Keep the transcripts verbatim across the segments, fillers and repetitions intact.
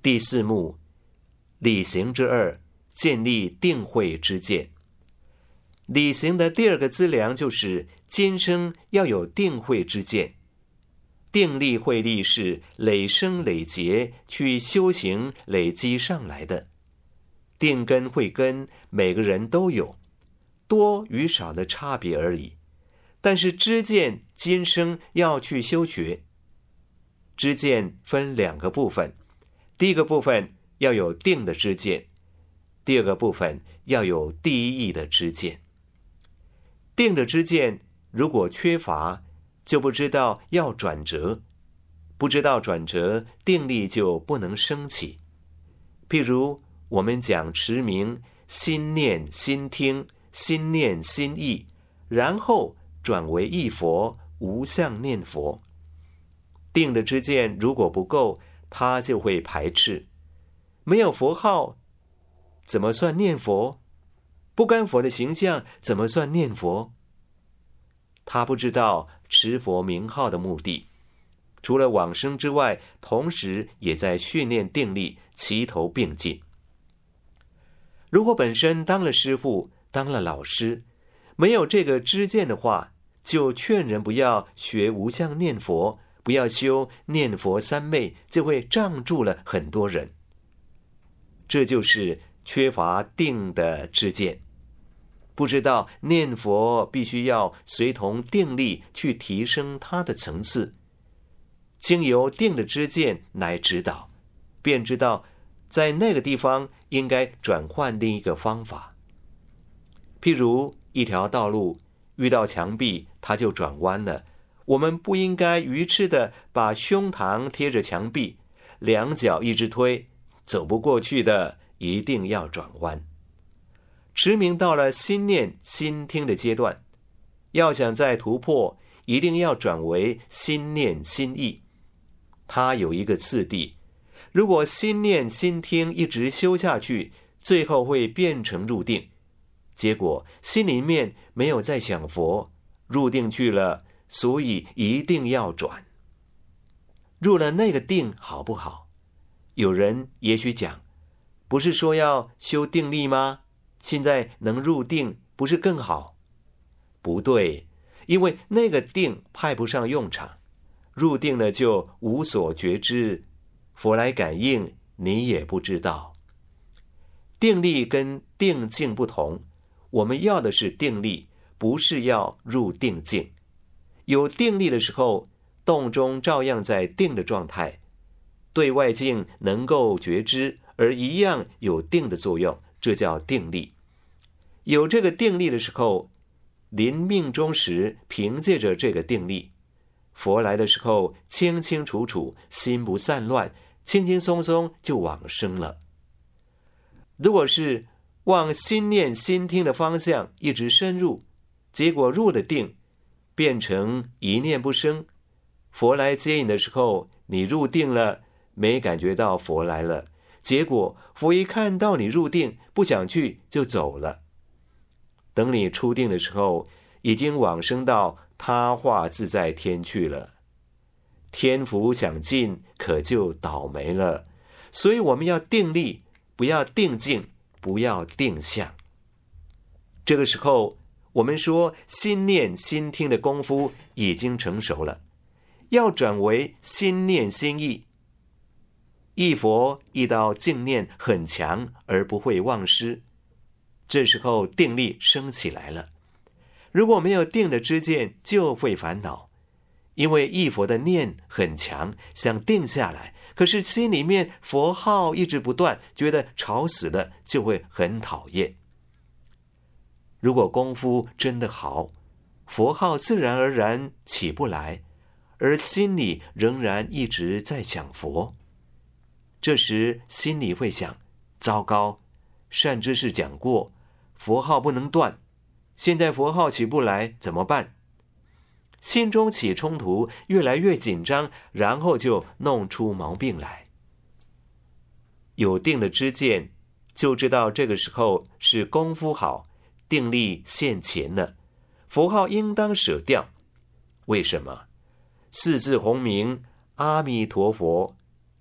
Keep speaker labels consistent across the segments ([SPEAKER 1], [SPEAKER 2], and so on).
[SPEAKER 1] 第四目，理行之二，建立定慧之见。理行的第二个资粮就是今生要有定慧之见。定力慧力是累生累劫去修行累积上来的，定根慧根每个人都有，多与少的差别而已。但是知见今生要去修学。知见分两个部分，第一个部分要有定的知见，第二个部分要有第一义的知见。定的知见如果缺乏，就不知道要转折，不知道转折，定力就不能升起。譬如我们讲持名，心念心听，心念心意，然后转为忆佛，无相念佛。定的知见如果不够，他就会排斥。没有佛号，怎么算念佛？不干佛的形象，怎么算念佛？他不知道持佛名号的目的，除了往生之外，同时也在训练定力，齐头并进。如果本身当了师父，当了老师，没有这个知见的话，就劝人不要学无相念佛，不要修念佛三昧，就会障住了很多人。这就是缺乏定的知见，不知道念佛必须要随同定力去提升它的层次，经由定的知见来指导，便知道在那个地方应该转换另一个方法。譬如一条道路遇到墙壁，它就转弯了，我们不应该愚痴的把胸膛贴着墙壁，两脚一直推，走不过去的，一定要转弯。持名到了心念心听的阶段，要想再突破，一定要转为心念心意。它有一个次第，如果心念心听一直修下去，最后会变成入定，结果心里面没有在想佛，入定去了，所以一定要转。入了那个定好不好？有人也许讲，不是说要修定力吗？现在能入定不是更好？不对，因为那个定派不上用场，入定了就无所觉知，佛来感应你也不知道。定力跟定境不同，我们要的是定力，不是要入定境。有定力的时候，动中照样在定的状态，对外境能够觉知，而一样有定的作用，这叫定力。有这个定力的时候，临命终时凭借着这个定力，佛来的时候清清楚楚，心不散乱，轻轻松松就往生了。如果是往心念心听的方向一直深入，结果入了定，变成一念不生，佛来接引的时候，你入定了，没感觉到佛来了，结果佛一看到你入定，不想去就走了。等你出定的时候，已经往生到他化自在天去了。天福想尽，可就倒霉了。所以我们要定力，不要定境，不要定相。这个时候，我们说心念心听的功夫已经成熟了，要转为心念心意。忆佛忆到净念很强，而不会忘失，这时候定力升起来了。如果没有定的知见，就会烦恼，因为忆佛的念很强，想定下来，可是心里面佛号一直不断，觉得吵死了，就会很讨厌。如果功夫真的好，佛号自然而然起不来，而心里仍然一直在想佛。这时心里会想，糟糕，善知识讲过，佛号不能断，现在佛号起不来，怎么办？心中起冲突，越来越紧张，然后就弄出毛病来。有定的知见，就知道这个时候是功夫好，定力现前了，佛号应当舍掉。为什么？四字洪名阿弥陀佛，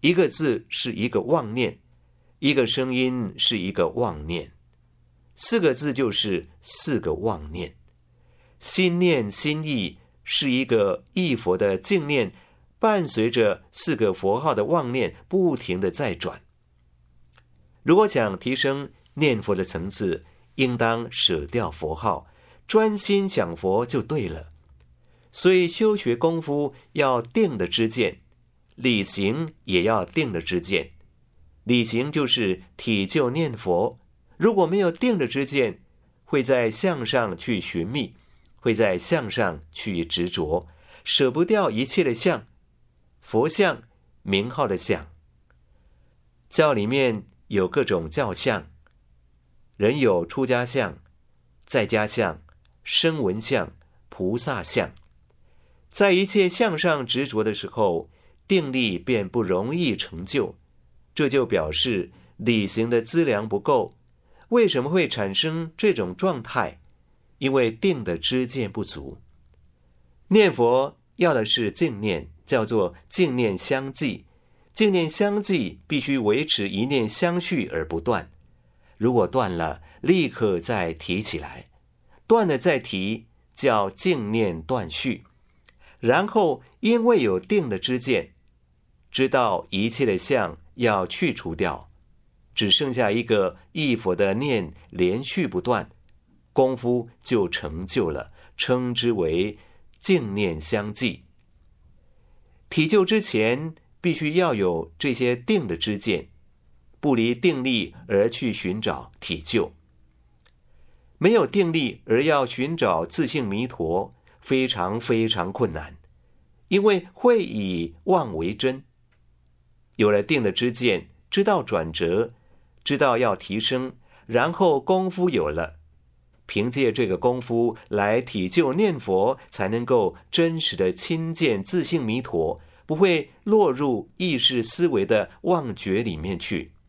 [SPEAKER 1] 一个字是一个妄念，一个声音是一个妄念，四个字就是四个妄念。心念心意是一个忆佛的净念，伴随着四个佛号的妄念不停地在转。如果想提升念佛的层次，应当舍掉佛号，专心想佛就对了。所以修学功夫要定的知见，理行也要定的知见。理行就是体就念佛，如果没有定的知见，会在相上去寻觅，会在相上去执着，舍不掉一切的相，佛像、名号的相。教里面有各种教相，人有出家相、在家相、声闻相、菩萨相。在一切相上执着的时候，定力便不容易成就，这就表示理行的资粮不够。为什么会产生这种状态？因为定的知见不足。念佛要的是净念，叫做净念相继。净念相继必须维持一念相续而不断，如果断了，立刻再提起来，断了再提，叫净念断续。然后因为有定的知见，知道一切的相要去除掉，只剩下一个忆佛的念连续不断，功夫就成就了，称之为净念相继。体就之前必须要有这些定的知见，不离定力而去寻找体就。没有定力而要寻找自性弥陀，非常非常困难，因为会以妄为真。有了定的知见，知道转折，知道要提升，然后功夫有了，凭借这个功夫来体就念佛，才能够真实的亲见自性弥陀，不会落入意识思维的妄觉里面去。